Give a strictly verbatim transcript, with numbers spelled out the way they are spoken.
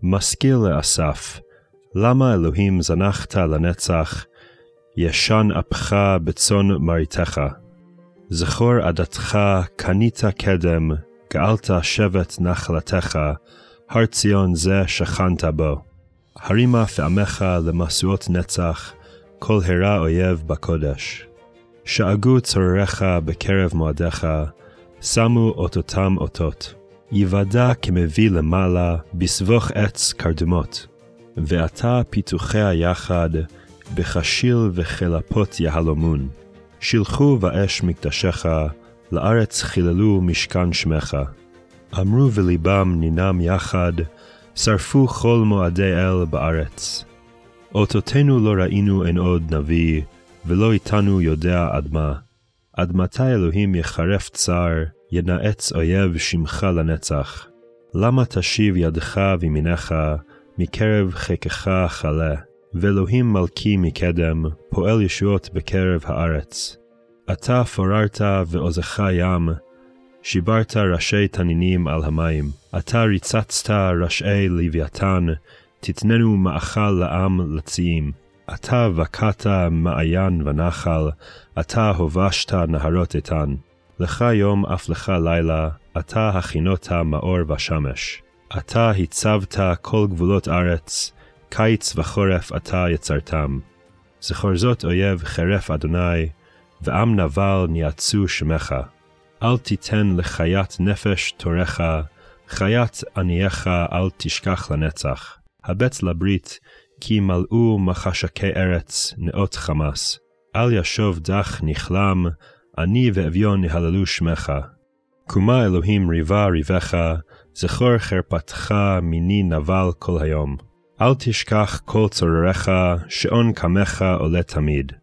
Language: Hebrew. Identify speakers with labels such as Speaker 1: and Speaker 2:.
Speaker 1: משכיל לאסף, למה אלוהים זנחת לנצח, ישן אפך בצאן מרעיתך. זכור עדתך קנית קדם, גאלת שבט נחלתך, הר ציון זה שכנת בו. הרימה פעמך למשואות נצח, כל הרע אויב בקודש. שאגו צורריך בקרב מועדיך, שמו אותותם אותות. יוודע כמביא למעלה, בסבוך עץ קרדמות. ועתה פיתוחיה יחד, בחשיל וחלפות יהלומון. שילחו באש מקדשך, לארץ חיללו משכן שמך. אמרו וליבם נינם יחד, שרפו כל מועדי אל בארץ. אותותינו לא ראינו אין עוד נביא, ולא איתנו יודע עד מה. עד מתי אלוהים יחרף צער, ינאץ אויב שמך לנצח. למה תשיב ידך וימינך, מקרב חיקך חלה, ואלוהים מלכי מקדם, פועל ישועות בקרב הארץ. אתה פוררת ועוזך ים, שיברת ראשי תנינים על המים. אתה ריצצת ראשי לוויתן, תתננו מאכל לעם לציים. אתה וקעת מעיין ונחל, אתה הובשת נהרות איתן. לך יום אף לך לילה, אתה הכינות מאור ושמש. אתה הצבת כל גבולות ארץ, קיץ וחורף אתה יצרתם. זכור זאת אויב חרף אדוני, ועם נבל ניאצו שמך. אל תיתן לחיית נפש תורך, חיית ענייך אל תשכח לנצח. הבט לברית, כי מלאו מחשקי ארץ נאות חמס. אל ישוב דח נכלם, אני ואביון יהללו שמך. קומה אלוהים ריבה ריבך, זכור חרפתך מיני נבל כל היום. אל תשכח כל צורריך, שעון קמך עולה תמיד.